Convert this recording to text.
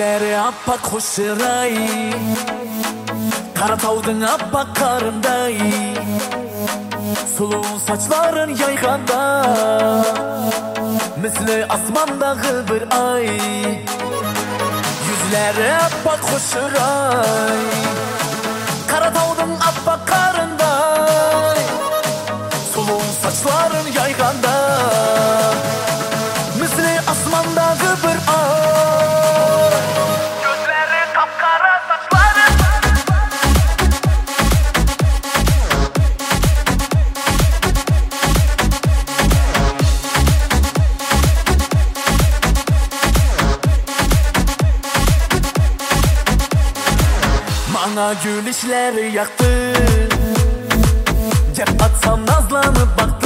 Yüzleri appak hoşuray, Karatağdın appak karınday, sulu saçların yayganda, misli asmandağı bir ay. Yüzleri appak hoşuray, Karatağdın appak karınday, sulu saçların yayganda, misli asmandağı bir ay. Bana gülüşleri yaktı, cep atsam nazlanıp baktı.